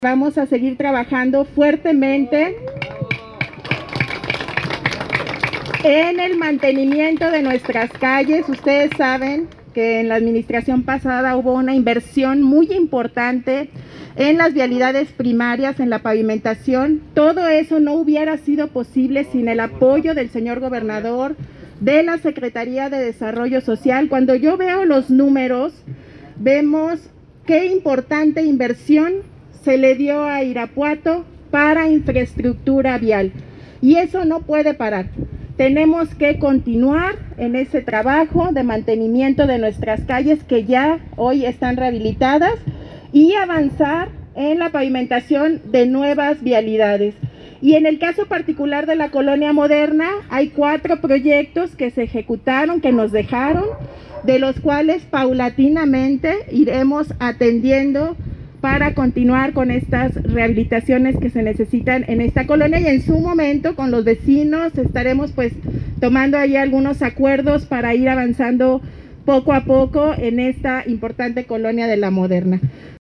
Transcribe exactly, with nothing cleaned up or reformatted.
Vamos a seguir trabajando fuertemente en el mantenimiento de nuestras calles. Ustedes saben que en la administración pasada hubo una inversión muy importante en las vialidades primarias, en la pavimentación. Todo eso no hubiera sido posible sin el apoyo del señor gobernador, de la Secretaría de Desarrollo Social. Cuando yo veo los números, vemos qué importante inversión se le dio a Irapuato para infraestructura vial. Y eso no puede parar. Tenemos que continuar en ese trabajo de mantenimiento de nuestras calles que ya hoy están rehabilitadas y avanzar en la pavimentación de nuevas vialidades. Y en el caso particular de la Colonia Moderna, hay cuatro proyectos que se ejecutaron, que nos dejaron, de los cuales paulatinamente iremos atendiendo para continuar con estas rehabilitaciones que se necesitan en esta colonia, y en su momento con los vecinos estaremos pues tomando ahí algunos acuerdos para ir avanzando poco a poco en esta importante colonia de la Moderna.